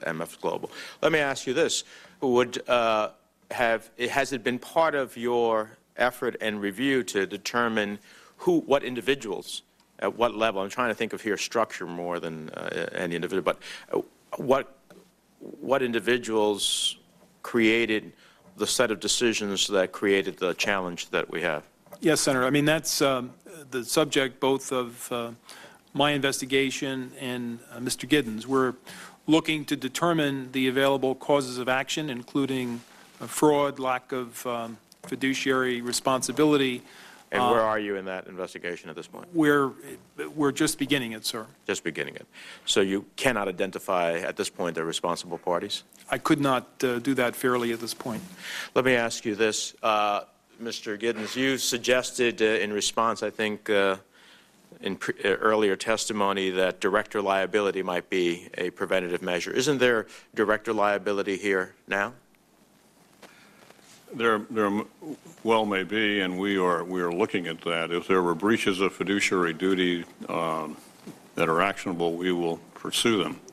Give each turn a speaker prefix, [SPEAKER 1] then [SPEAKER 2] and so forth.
[SPEAKER 1] MF Global. Let me ask you this. Has it been part of your effort and review to determine what individuals, at what level? I'm trying to think of here structure more than any individual, but what individuals created the set of decisions that created the challenge that we have?
[SPEAKER 2] Yes, Senator. I mean, that's the subject both of my investigation and Mr. Giddens. We're looking to determine the available causes of action, including fraud, lack of fiduciary responsibility.
[SPEAKER 1] And where are you in that investigation at this point?
[SPEAKER 2] We're just beginning it, sir. Just
[SPEAKER 1] beginning it. So you cannot identify at this point the responsible parties?
[SPEAKER 2] I could not do that fairly at this point.
[SPEAKER 1] Let me ask you this. Mr. Giddens, you suggested in response, I think, in earlier testimony that director liability might be a preventative measure. Isn't there director liability here now?
[SPEAKER 3] There well may be, and we are looking at that. If there were breaches of fiduciary duty that are actionable, we will pursue them.